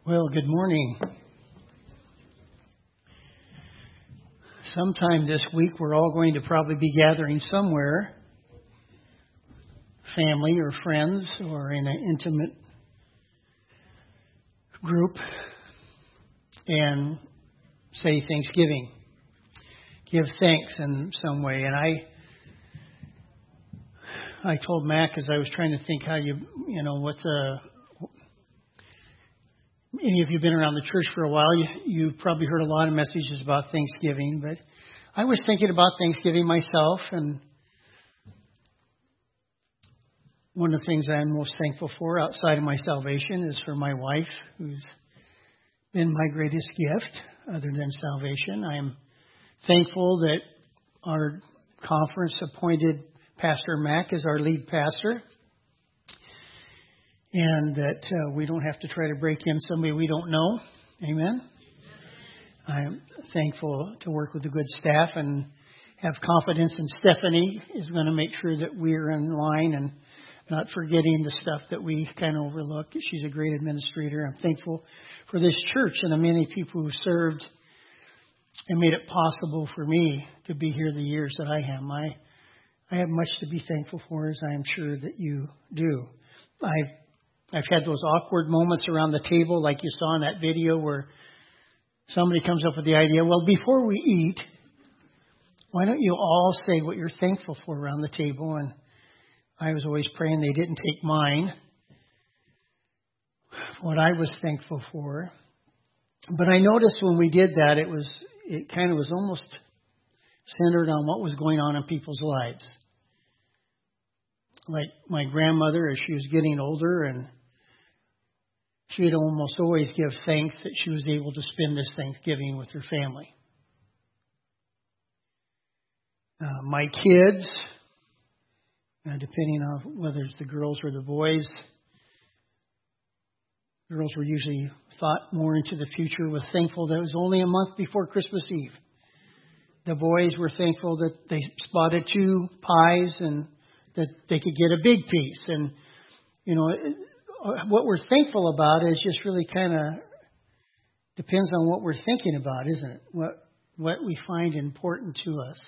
Well, good morning. Sometime this week, we're all going to probably be gathering somewhere, family or friends, or in an intimate group, and say Thanksgiving. Give thanks in some way. And I told Mac as I was trying to think how any of you have been around the church for a while, you've probably heard a lot of messages about Thanksgiving, but I was thinking about Thanksgiving myself, and one of the things I'm most thankful for outside of my salvation is for my wife, who's been my greatest gift other than salvation. I'm thankful that our conference appointed Pastor Mac as our lead pastor, and that we don't have to try to break in somebody we don't know. Amen. I'm thankful to work with a good staff and have confidence in Stephanie is going to make sure that we're in line and not forgetting the stuff that we kind of overlook. She's a great administrator. I'm thankful for this church and the many people who served and made it possible for me to be here the years that I am. I have much to be thankful for, as I am sure that you do. I've had those awkward moments around the table like you saw in that video where somebody comes up with the idea, well, before we eat, why don't you all say what you're thankful for around the table? And I was always praying they didn't take mine, what I was thankful for. But I noticed when we did that, it kind of was almost centered on what was going on in people's lives. Like my grandmother, as she was getting older, and she'd almost always give thanks that she was able to spend this Thanksgiving with her family. My kids, depending on whether it's the girls or the boys, girls were usually thought more into the future, was thankful that it was only a month before Christmas Eve. The boys were thankful that they spotted 2 pies and that they could get a big piece. And, what we're thankful about is just really kind of depends on what we're thinking about, isn't it? What we find important to us.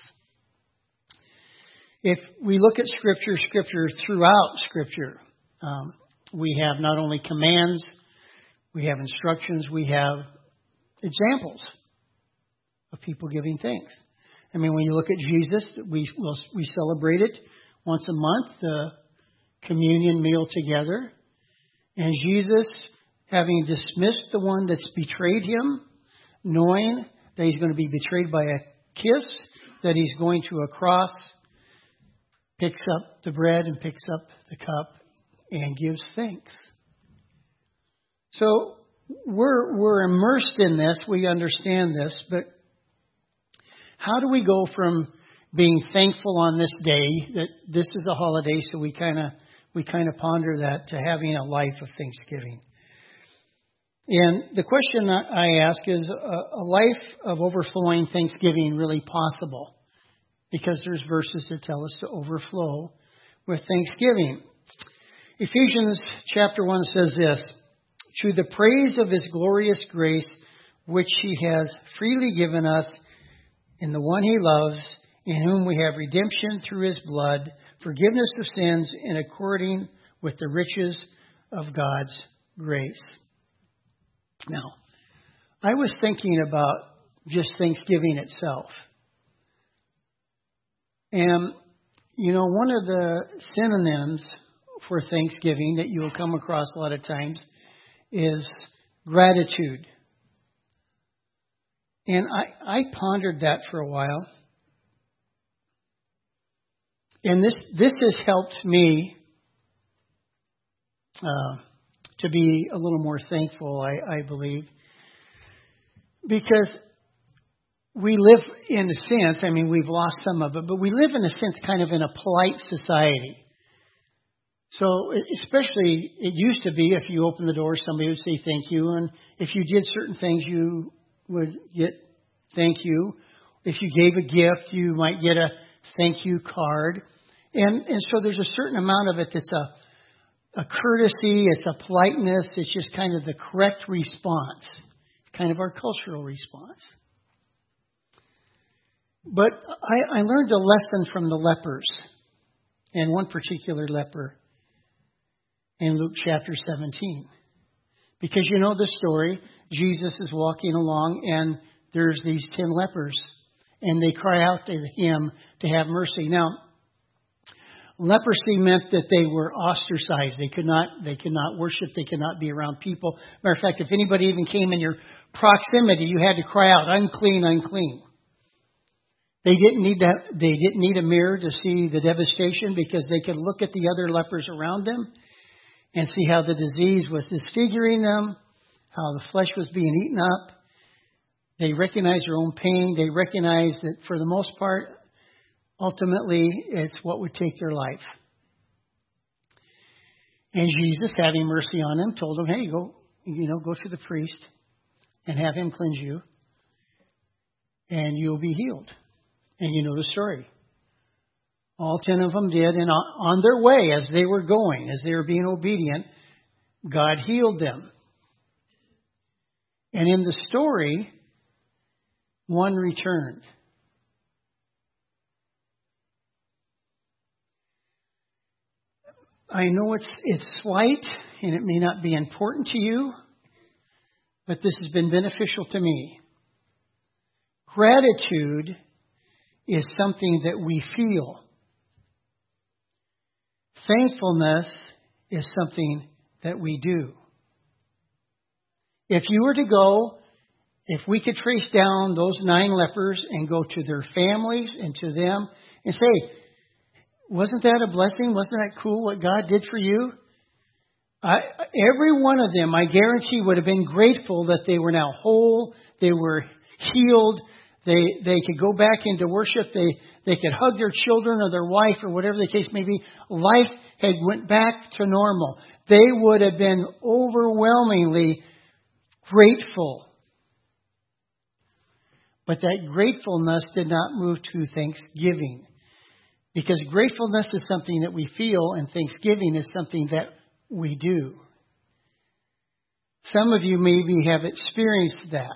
If we look at Scripture throughout Scripture, we have not only commands, we have instructions, we have examples of people giving thanks. I mean, when you look at Jesus, we celebrate it once a month, the communion meal together. And Jesus, having dismissed the one that's betrayed him, knowing that he's going to be betrayed by a kiss, that he's going to a cross, picks up the bread and picks up the cup and gives thanks. So we're immersed in this. We understand this. But how do we go from being thankful on this day, that this is a holiday, so we kind of ponder that, to having a life of thanksgiving? And the question I ask is, a life of overflowing thanksgiving really possible? Because there's verses that tell us to overflow with thanksgiving. Ephesians chapter 1 says this, "To the praise of his glorious grace, which he has freely given us in the one he loves, in whom we have redemption through his blood, forgiveness of sins in according with the riches of God's grace." Now, I was thinking about just Thanksgiving itself. And, one of the synonyms for Thanksgiving that you'll come across a lot of times is gratitude. And I pondered that for a while. And this has helped me to be a little more thankful, I believe. Because we live, in a sense, we've lost some of it, but we live in a sense kind of in a polite society. So especially, it used to be if you opened the door, somebody would say thank you. And if you did certain things, you would get thank you. If you gave a gift, you might get a thank you card. And so there's a certain amount of it that's a a courtesy, it's a politeness, it's just kind of the correct response, kind of our cultural response. But I learned a lesson from the lepers, and one particular leper in Luke chapter 17. Because you know the story, Jesus is walking along and there's these 10 lepers, and they cry out to him to have mercy. Now, leprosy meant that they were ostracized. They could not worship. They could not be around people. Matter of fact, if anybody even came in your proximity, you had to cry out, unclean, unclean. They didn't need a mirror to see the devastation, because they could look at the other lepers around them and see how the disease was disfiguring them, how the flesh was being eaten up. They recognized their own pain. They recognized that for the most part, ultimately, it's what would take their life. And Jesus, having mercy on them, told them, hey, go to the priest and have him cleanse you, and you'll be healed. And you know the story. All 10 of them did, and on their way, as they were going, as they were being obedient, God healed them. And in the story, one returned. I know it's slight, and it may not be important to you, but this has been beneficial to me. Gratitude is something that we feel. Thankfulness is something that we do. If you were to go, if we could trace down those 9 lepers and go to their families and to them and say, wasn't that a blessing? Wasn't that cool what God did for you? Every one of them, I guarantee, would have been grateful that they were now whole, they were healed, they could go back into worship, they could hug their children or their wife or whatever the case may be. Life had went back to normal. They would have been overwhelmingly grateful. But that gratefulness did not move to thanksgiving. Because gratefulness is something that we feel, and thanksgiving is something that we do. Some of you maybe have experienced that.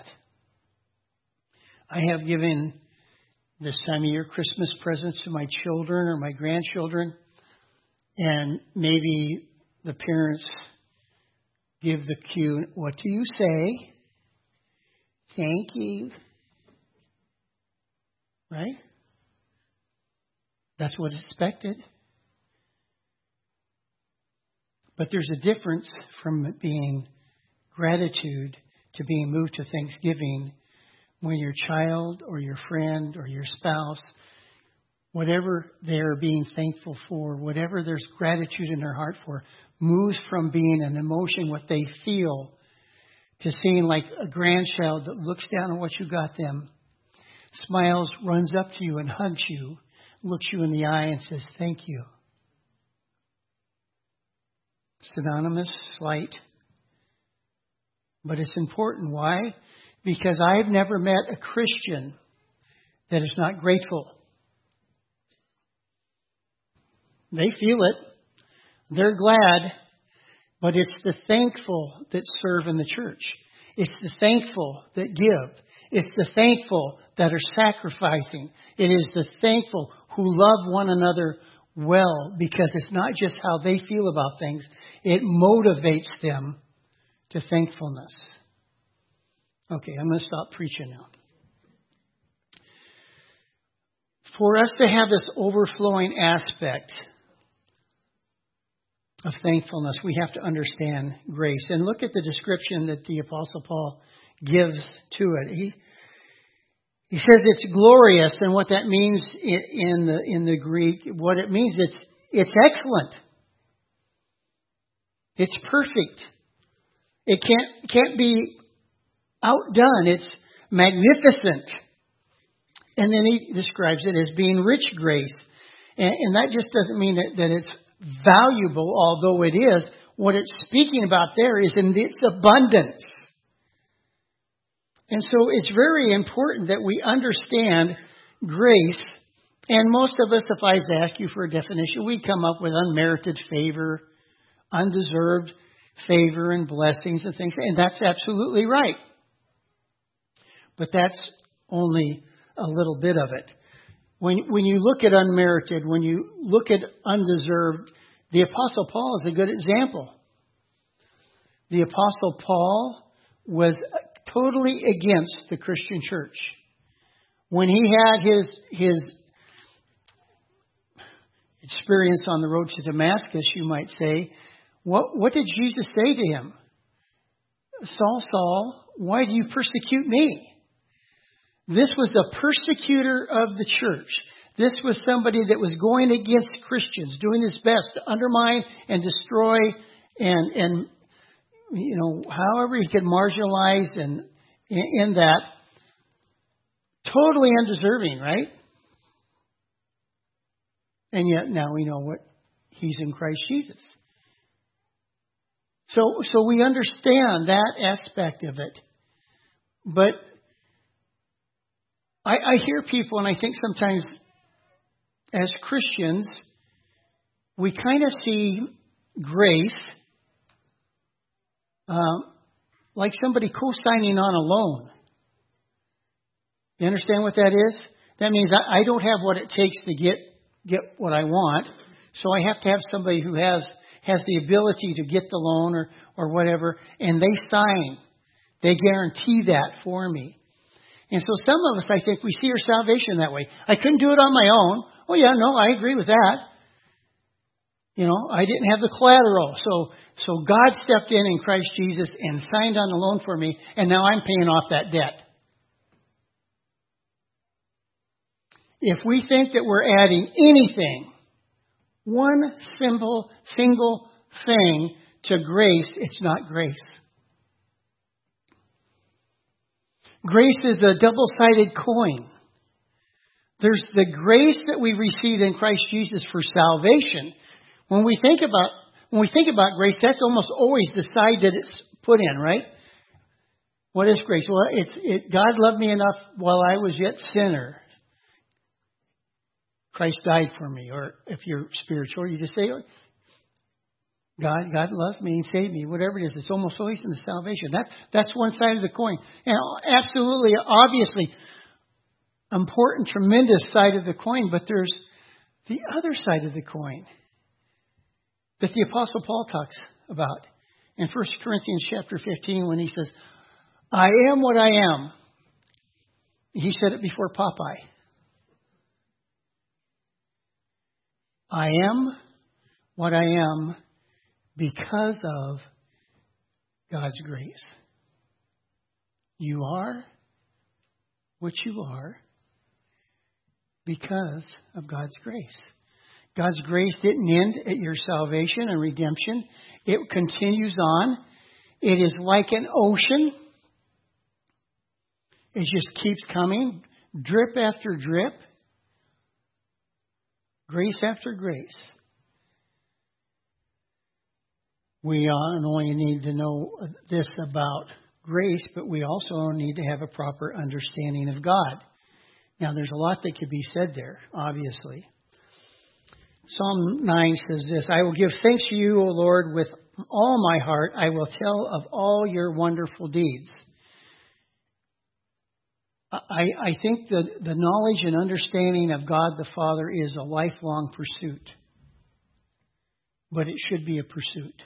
I have given this time of year Christmas presents to my children or my grandchildren, and maybe the parents give the cue, what do you say? Thank you. Right? That's what's expected. But there's a difference from it being gratitude to being moved to thanksgiving when your child or your friend or your spouse, whatever they're being thankful for, whatever there's gratitude in their heart for, moves from being an emotion, what they feel, to seeing like a grandchild that looks down at what you got them, smiles, runs up to you and hugs you, looks you in the eye and says, thank you. Synonymous, slight. But it's important. Why? Because I've never met a Christian that is not grateful. They feel it. They're glad. But it's the thankful that serve in the church. It's the thankful that give. It's the thankful that are sacrificing. It is the thankful who love one another well, because it's not just how they feel about things. It motivates them to thankfulness. Okay, I'm going to stop preaching now. For us to have this overflowing aspect of thankfulness, we have to understand grace. And look at the description that the Apostle Paul gives to it. He says it's glorious, and what that means in the Greek, what it means, it's excellent. It's perfect. It can't be outdone. It's magnificent. And then he describes it as being rich grace. And that just doesn't mean that it's valuable, although it is. What it's speaking about there is in its abundance. And so it's very important that we understand grace. And most of us, if I ask you for a definition, we come up with unmerited favor undeserved favor and blessings and things. And that's absolutely right. But that's only a little bit of it. When you look at unmerited, when you look at undeserved, the Apostle Paul is a good example. The Apostle Paul was totally against the Christian church. When he had his experience on the road to Damascus, you might say, what did Jesus say to him? Saul, Saul, why do you persecute me? This was a persecutor of the church. This was somebody that was going against Christians, doing his best to undermine and destroy and however he could marginalize and in that. Totally undeserving, right? And yet now we know what he's in Christ Jesus. So we understand that aspect of it. But I hear people, and I think sometimes as Christians, we kind of see grace like somebody co-signing on a loan. You understand what that is? That means I don't have what it takes to get what I want, so I have to have somebody who has the ability to get the loan or whatever, and they sign. They guarantee that for me. And so some of us, I think, we see our salvation that way. I couldn't do it on my own. Oh yeah, no, I agree with that. I didn't have the collateral. So God stepped in Christ Jesus and signed on the loan for me, and now I'm paying off that debt. If we think that we're adding anything, one single thing to grace, it's not grace. Grace is a double-sided coin. There's the grace that we receive in Christ Jesus for salvation. When we think about grace, that's almost always the side that it's put in, right? What is grace? Well, God loved me enough while I was yet sinner. Christ died for me. Or if you're spiritual, you just say, God loves me and saved me. Whatever it is, it's almost always in the salvation. That's one side of the coin. And absolutely, obviously, important, tremendous side of the coin. But there's the other side of the coin that the Apostle Paul talks about in 1 Corinthians chapter 15 when he says, I am what I am. He said it before Popeye. I am what I am because of God's grace. You are what you are because of God's grace. God's grace didn't end at your salvation and redemption. It continues on. It is like an ocean. It just keeps coming, drip after drip, grace after grace. We not only need to know this about grace, but we also need to have a proper understanding of God. Now, there's a lot that could be said there, obviously. Psalm 9 says this, I will give thanks to you, O Lord, with all my heart. I will tell of all your wonderful deeds. I think the knowledge and understanding of God the Father is a lifelong pursuit. But it should be a pursuit.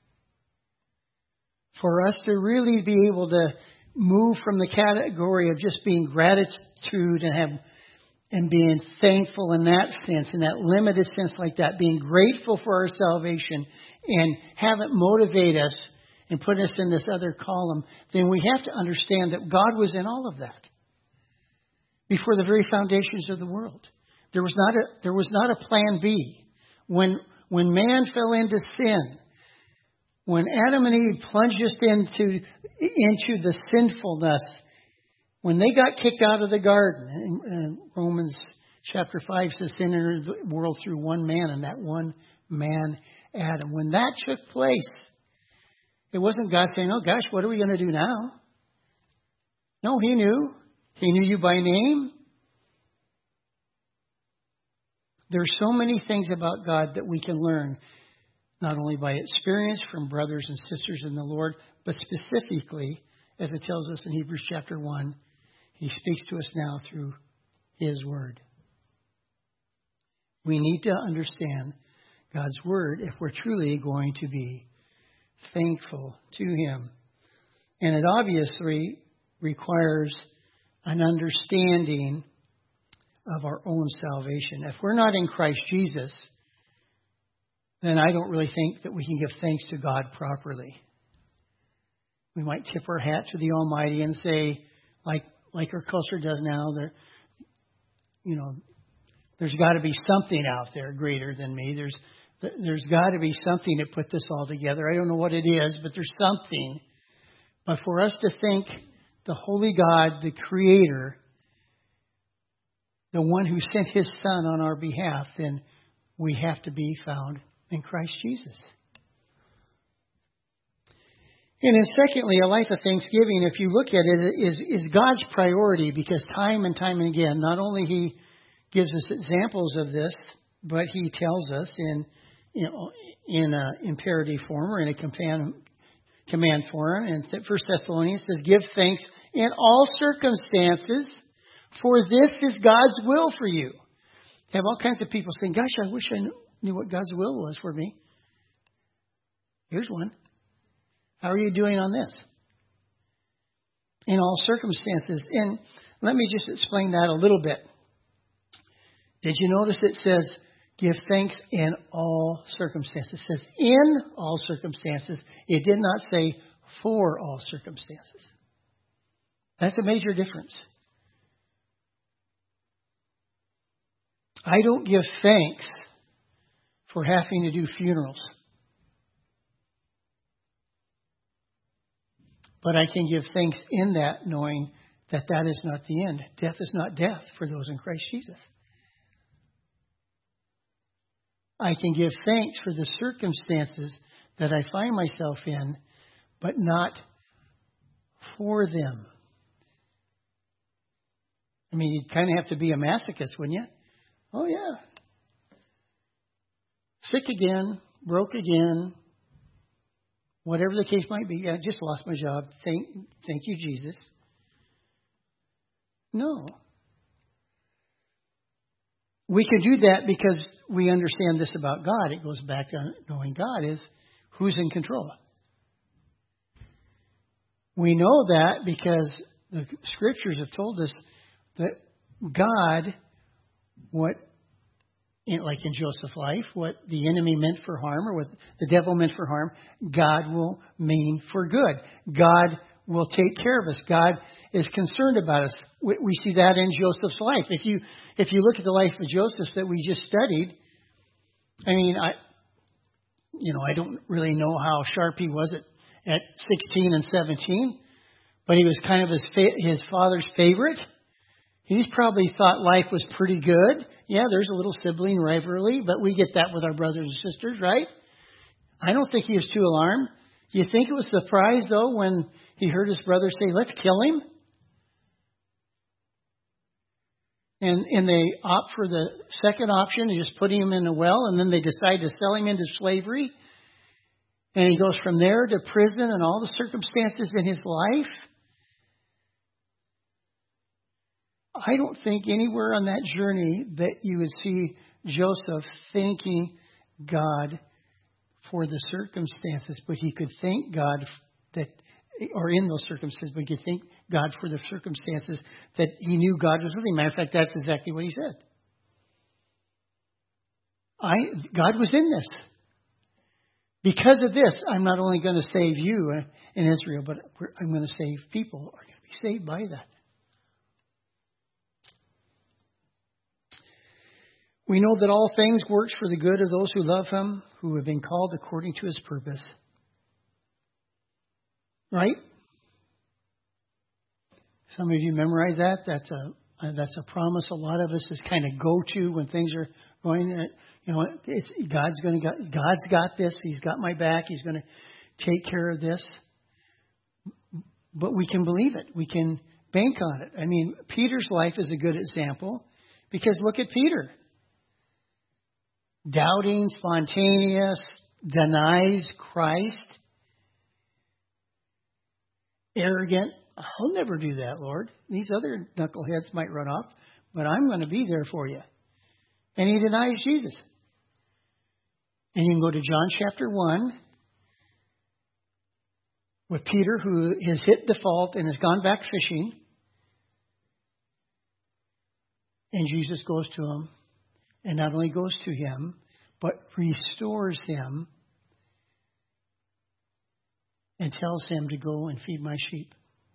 For us to really be able to move from the category of just being gratitude and being thankful in that sense, in that limited sense like that, being grateful for our salvation and have it motivate us and put us in this other column, then we have to understand that God was in all of that before the very foundations of the world. There was not a plan B. When man fell into sin, when Adam and Eve plunged us into the sinfulness, when they got kicked out of the garden, and Romans chapter 5 says sin entered the world through one man, and that one man, Adam. When that took place, it wasn't God saying, oh gosh, what are we going to do now? No, He knew. He knew you by name. There's so many things about God that we can learn. not only by experience from brothers and sisters in the Lord, but specifically, as it tells us in Hebrews chapter 1, He speaks to us now through His Word. We need to understand God's Word if we're truly going to be thankful to Him. And it obviously requires an understanding of our own salvation. If we're not in Christ Jesus, then I don't really think that we can give thanks to God properly. We might tip our hat to the Almighty and say, like our culture does now, there's got to be something out there greater than me. There's got to be something that put this all together. I don't know what it is, but there's something. But for us to thank the Holy God, the Creator, the one who sent His Son on our behalf, then we have to be found in Christ Jesus. And then secondly, a life of thanksgiving, if you look at it, is God's priority, because time and time and again, not only He gives us examples of this, but He tells us in an imperative form or in a command form. And 1 Thessalonians says, give thanks in all circumstances, for this is God's will for you. You have all kinds of people saying, gosh, I wish I knew what God's will was for me. Here's one. How are you doing on this? In all circumstances. And let me just explain that a little bit. Did you notice it says, give thanks in all circumstances? It says, in all circumstances. It did not say, for all circumstances. That's a major difference. I don't give thanks for having to do funerals. But I can give thanks in that, knowing that that is not the end. Death is not death for those in Christ Jesus. I can give thanks for the circumstances that I find myself in, but not for them. I mean, you'd kind of have to be a masochist, wouldn't you? Oh, yeah. Sick again, broke again, whatever the case might be. I just lost my job. Thank you, Jesus. No. We can do that because we understand this about God. It goes back to knowing God is who's in control. We know that because the Scriptures have told us that God, like in Joseph's life, what the enemy meant for harm or what the devil meant for harm, God will mean for good. God will take care of us. God is concerned about us. We see that in Joseph's life. If you look at the life of Joseph that we just studied, I mean, I don't really know how sharp he was at 16 and 17, but he was kind of his father's favorite. He's probably thought life was pretty good. Yeah, there's a little sibling rivalry, but we get that with our brothers and sisters, right? I don't think he was too alarmed. You think it was a surprise, though, when he heard his brother say, let's kill him? And they opt for the second option, and just putting him in a well, and then they decide to sell him into slavery. And he goes from there to prison and all the circumstances in his life. I don't think anywhere on that journey that you would see Joseph thanking God for the circumstances, but he could thank God or in those circumstances, but he could thank God for the circumstances that he knew God was with him. Matter of fact, that's exactly what he said. God was in this. Because of this, I'm not only going to save you in Israel, but I'm going to save people who are going to be saved by that. We know that all things work for the good of those who love him, who have been called according to his purpose. Right? Some of you memorize that. That's a promise a lot of us is kind of go to when things are going. God's got this. He's got my back. He's going to take care of this. But we can believe it. We can bank on it. I mean, Peter's life is a good example because look at Peter. Doubting, spontaneous, denies Christ, arrogant. I'll never do that, Lord. These other knuckleheads might run off, but I'm going to be there for you. And he denies Jesus. And you can go to John chapter 1 with Peter, who has hit default and has gone back fishing. And Jesus goes to him, and not only goes to him, but restores him and tells him to go and feed my sheep.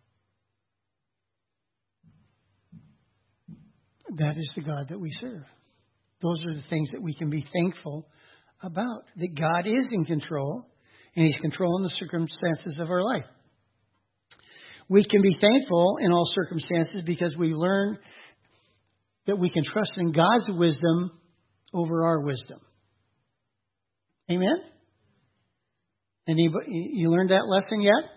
That is the God that we serve. Those are the things that we can be thankful about. That God is in control, and He's controlling the circumstances of our life. We can be thankful in all circumstances because we learn that we can trust in God's wisdom over our wisdom. Amen? Anybody, you learned that lesson yet?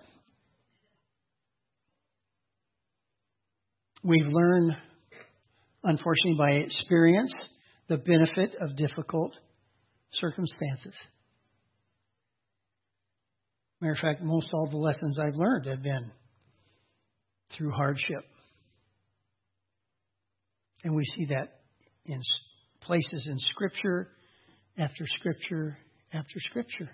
We've learned, unfortunately, by experience, the benefit of difficult circumstances. Matter of fact, most all the lessons I've learned have been through hardship. And we see that in places in Scripture, after Scripture, after Scripture.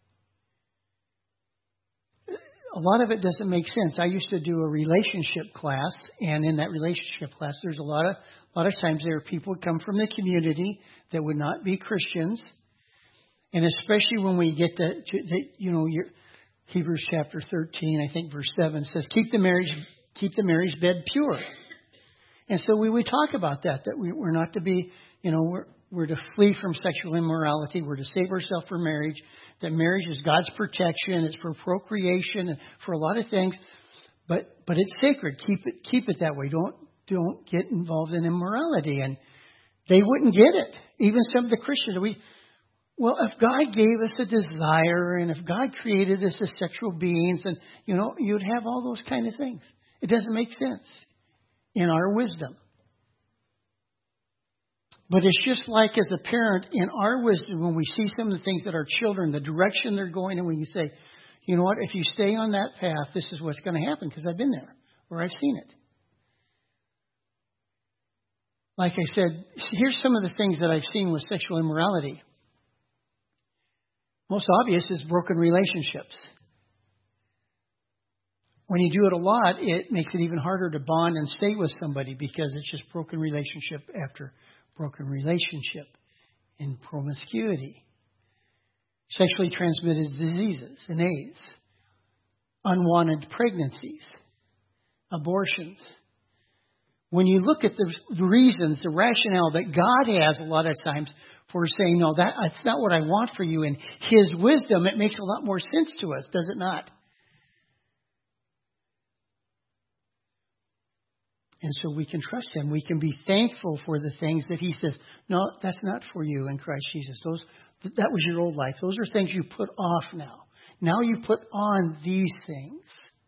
A lot of it doesn't make sense. I used to do a relationship class, and in that relationship class, there's a lot of times there are people who come from the community that would not be Christians, and especially when we get to your Hebrews chapter 13, I think verse 7 says, keep the marriage bed pure. And so we would talk about that we're not to be, we're to flee from sexual immorality. We're to save ourselves for marriage. That marriage is God's protection. It's for procreation and for a lot of things. But it's sacred. Keep it that way. Don't get involved in immorality. And they wouldn't get it. Even some of the Christians. If God gave us a desire and if God created us as sexual beings, and you'd have all those kind of things. It doesn't make sense in our wisdom. But it's just like as a parent, in our wisdom, when we see some of the things that our children, the direction they're going, and we can say, you know what, if you stay on that path, this is what's going to happen because I've been there or I've seen it. Like I said, here's some of the things that I've seen with sexual immorality. Most obvious is broken relationships. When you do it a lot, it makes it even harder to bond and stay with somebody because it's just broken relationship after broken relationship in promiscuity. Sexually transmitted diseases and AIDS. Unwanted pregnancies. Abortions. When you look at the reasons, the rationale that God has a lot of times for saying, no, that's not what I want for you. In His wisdom, it makes a lot more sense to us, does it not? And so we can trust Him. We can be thankful for the things that He says, no, that's not for you in Christ Jesus. That was your old life. Those are things you put off now. Now you put on these things.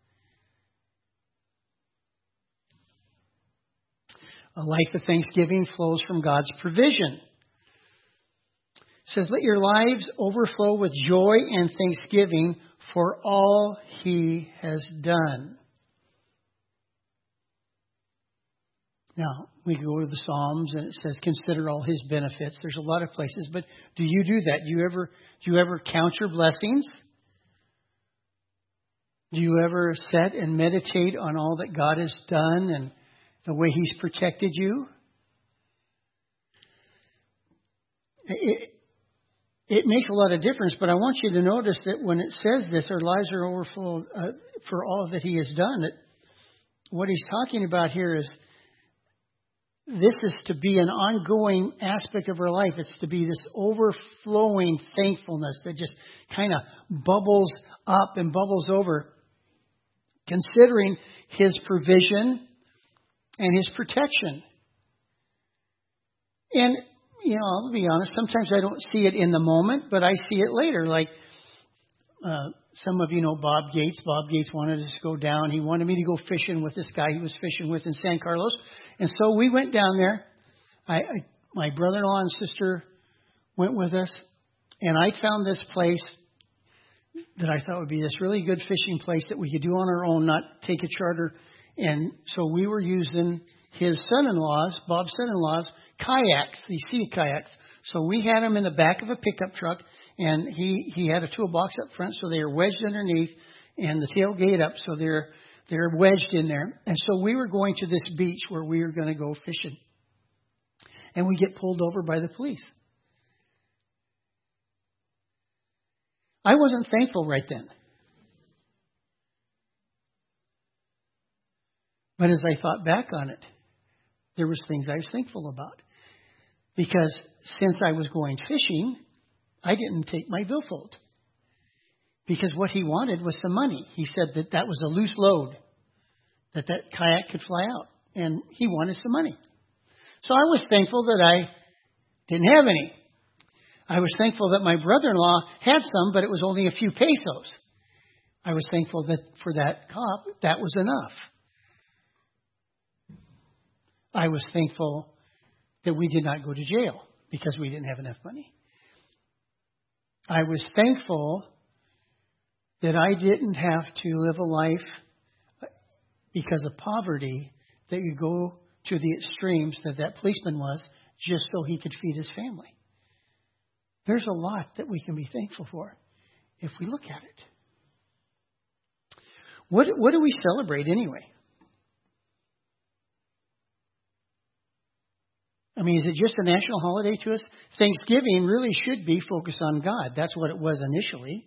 A life of thanksgiving flows from God's provision. It says, let your lives overflow with joy and thanksgiving for all He has done. Now, we go to the Psalms and it says, consider all His benefits. There's a lot of places, but do you do that? Do you ever count your blessings? Do you ever sit and meditate on all that God has done and the way He's protected you? It makes a lot of difference, but I want you to notice that when it says this, our lives are overflow for all that He has done. What He's talking about here is this is to be an ongoing aspect of our life. It's to be this overflowing thankfulness that just kind of bubbles up and bubbles over, considering His provision and His protection. And, I'll be honest, sometimes I don't see it in the moment, but I see it later. Like, some of you know Bob Gates. Bob Gates wanted us to go down. He wanted me to go fishing with this guy he was fishing with in San Carlos. And so we went down there. My brother-in-law and sister went with us. And I found this place that I thought would be this really good fishing place that we could do on our own, not take a charter. And so we were using his son-in-law's, Bob's son-in-law's, kayaks, these sea kayaks. So we had them in the back of a pickup truck, and he had a toolbox up front, so they were wedged underneath, and the tailgate up, so they're wedged in there. And so we were going to this beach where we were going to go fishing. And we get pulled over by the police. I wasn't thankful right then. But as I thought back on it, there was things I was thankful about. Because since I was going fishing, I didn't take my billfold. Because what he wanted was some money. He said that was a loose load, that kayak could fly out. And he wanted some money. So I was thankful that I didn't have any. I was thankful that my brother-in-law had some, but it was only a few pesos. I was thankful that for that cop, that was enough. I was thankful that we did not go to jail because we didn't have enough money. I was thankful that I didn't have to live a life because of poverty that you go to the extremes that policeman was just so he could feed his family. There's a lot that we can be thankful for if we look at it. What do we celebrate anyway? I mean, is it just a national holiday to us? Thanksgiving really should be focused on God. That's what it was initially.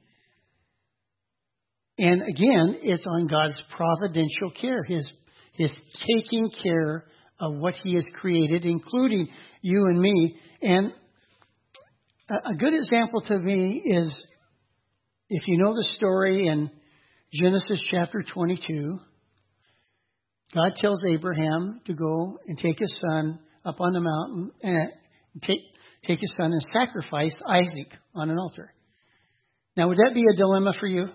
And again, it's on God's providential care, His taking care of what He has created, including you and me. And a good example to me is, if you know the story in Genesis chapter 22, God tells Abraham to go and take his son up on the mountain and take his son and sacrifice Isaac on an altar. Now, would that be a dilemma for you?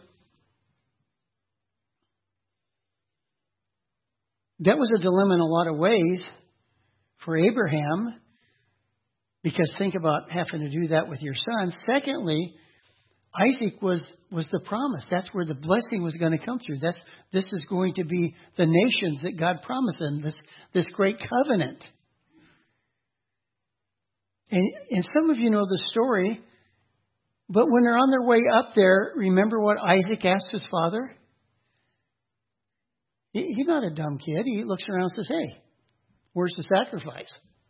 That was a dilemma in a lot of ways for Abraham, because think about having to do that with your son. Secondly, Isaac was the promise. That's where the blessing was going to come through. This is going to be the nations that God promised them, this great covenant. And some of you know the story, but when they're on their way up there, remember what Isaac asked his father? He's not a dumb kid. He looks around and says, "Hey, where's the sacrifice?"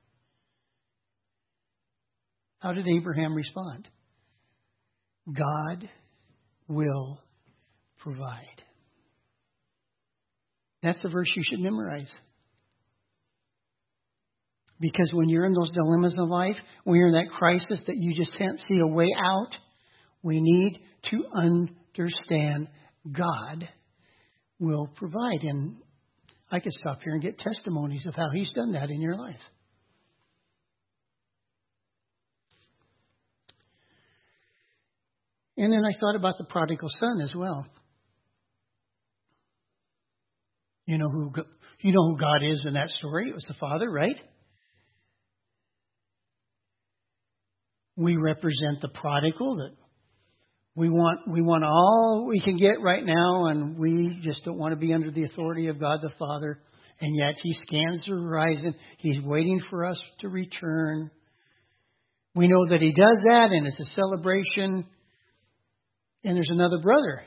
How did Abraham respond? God will provide. That's a verse you should memorize. Because when you're in those dilemmas of life, when you're in that crisis that you just can't see a way out, we need to understand God will provide. And I could stop here and get testimonies of how He's done that in your life. And then I thought about the prodigal son as well. You know who God is in that story. It was the father, right? We represent the prodigal, that we want all we can get right now, and we just don't want to be under the authority of God the Father. And yet He scans the horizon. He's waiting for us to return. We know that He does that, and it's a celebration. And there's another brother,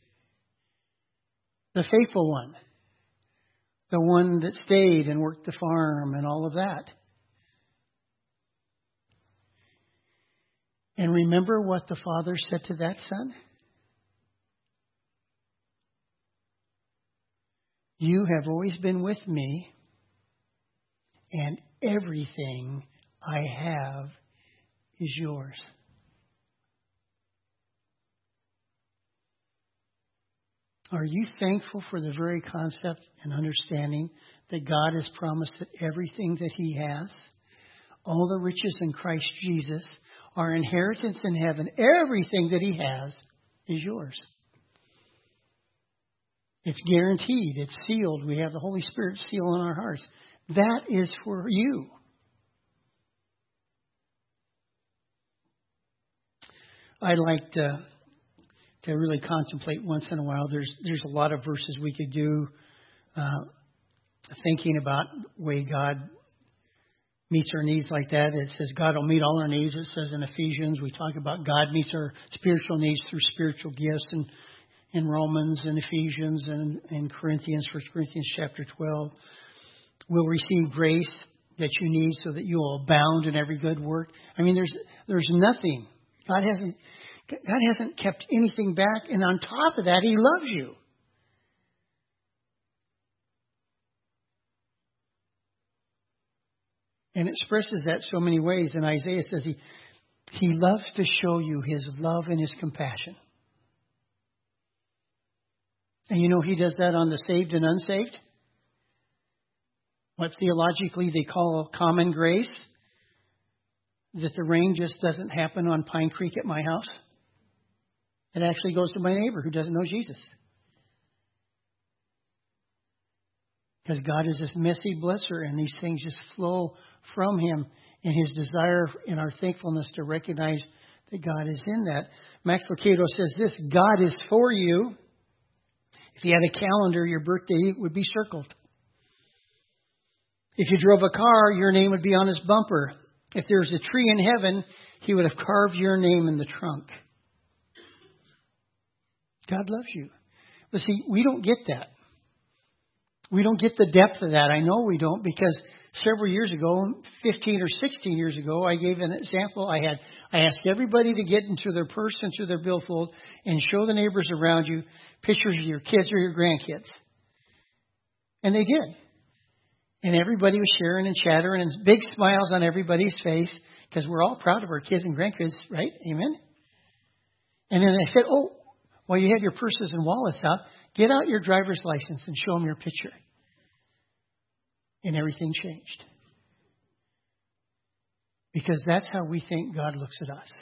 the faithful one, the one that stayed and worked the farm and all of that. And remember what the father said to that son? You have always been with me, and everything I have is yours. Are you thankful for the very concept and understanding that God has promised that everything that He has, all the riches in Christ Jesus, our inheritance in heaven, everything that He has is yours? It's guaranteed. It's sealed. We have the Holy Spirit seal on our hearts. That is for you. I like to really contemplate once in a while. There's a lot of verses we could do thinking about the way God meets our needs like that. It says God will meet all our needs. It says in Ephesians, we talk about God meets our spiritual needs through spiritual gifts, and in Romans and Ephesians and in Corinthians, 1 Corinthians chapter 12. We'll receive grace that you need so that you will abound in every good work. I mean, there's nothing. God hasn't kept anything back. And on top of that, He loves you. And it expresses that so many ways. In Isaiah, it says He loves to show you His love and His compassion. And you know He does that on the saved and unsaved. What theologically they call common grace. That the rain just doesn't happen on Pine Creek at my house. It actually goes to my neighbor who doesn't know Jesus. Because God is this messy blesser, and these things just flow from Him in His desire and our thankfulness to recognize that God is in that. Max Lucado says this: God is for you. If you had a calendar, your birthday would be circled. If you drove a car, your name would be on his bumper. If there was a tree in heaven, He would have carved your name in the trunk. God loves you. But see, we don't get that. We don't get the depth of that. I know we don't, because several years ago, 15 or 16 years ago, I gave an example. I asked everybody to get into their purse, into their billfold, and show the neighbors around you pictures of your kids or your grandkids. And they did. And everybody was sharing and chattering, and big smiles on everybody's face, because we're all proud of our kids and grandkids, right? Amen? And then I said, oh, while you have your purses and wallets out, get out your driver's license and show them your picture. And everything changed. Because that's how we think God looks at us.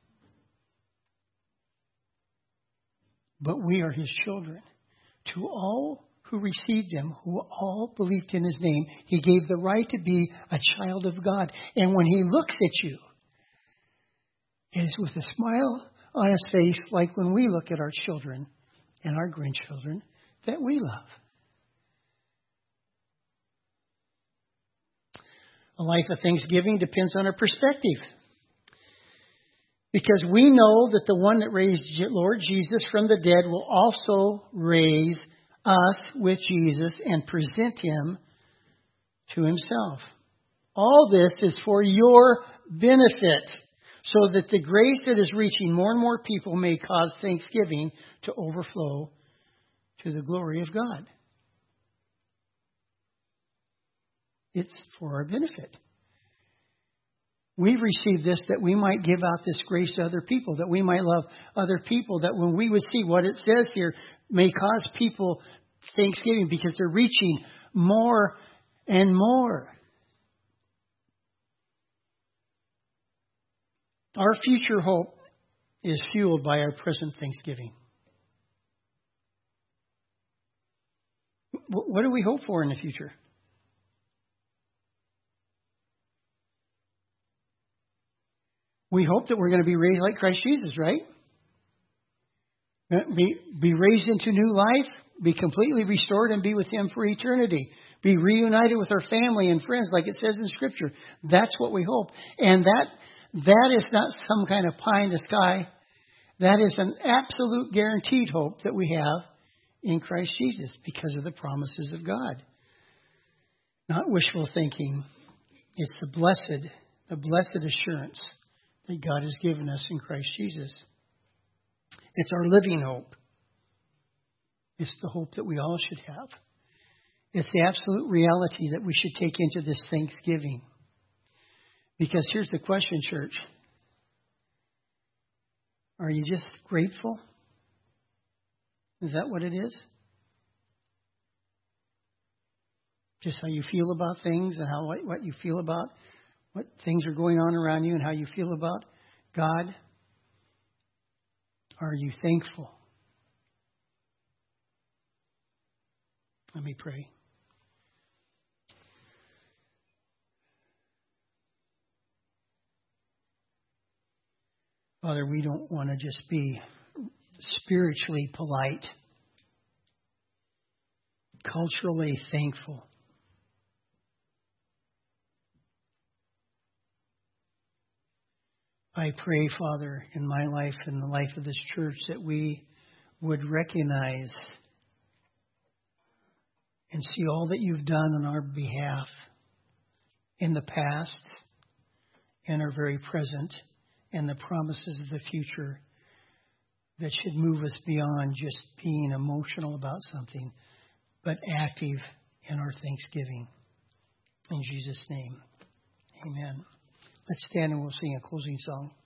But we are His children. To all who received Him, who all believed in His name, He gave the right to be a child of God. And when He looks at you, it is with a smile on His face, like when we look at our children and our grandchildren that we love. A life of thanksgiving depends on our perspective. Because we know that the one that raised Lord Jesus from the dead will also raise us with Jesus and present Him to Himself. All this is for your benefit, so that the grace that is reaching more and more people may cause thanksgiving to overflow to the glory of God. It's for our benefit. We've received this that we might give out this grace to other people, that we might love other people, that when we would see what it says here may cause people thanksgiving because they're reaching more and more. Our future hope is fueled by our present thanksgiving. What do we hope for in the future? We hope that we're going to be raised like Christ Jesus, right? Be raised into new life, be completely restored, and be with Him for eternity. Be reunited with our family and friends, like it says in Scripture. That's what we hope. And that is not some kind of pie in the sky. That is an absolute guaranteed hope that we have in Christ Jesus because of the promises of God. Not wishful thinking. It's the blessed assurance that God has given us in Christ Jesus. It's our living hope. It's the hope that we all should have. It's the absolute reality that we should take into this Thanksgiving. Because here's the question, church. Are you just grateful? Is that what it is? Just how you feel about things and how what you feel about what things are going on around you and how you feel about God? Are you thankful? Let me pray. Father, we don't want to just be spiritually polite, culturally thankful. I pray, Father, in my life and the life of this church, that we would recognize and see all that you've done on our behalf in the past and our very present, and the promises of the future that should move us beyond just being emotional about something, but active in our thanksgiving. In Jesus' name, amen. Let's stand and we'll sing a closing song.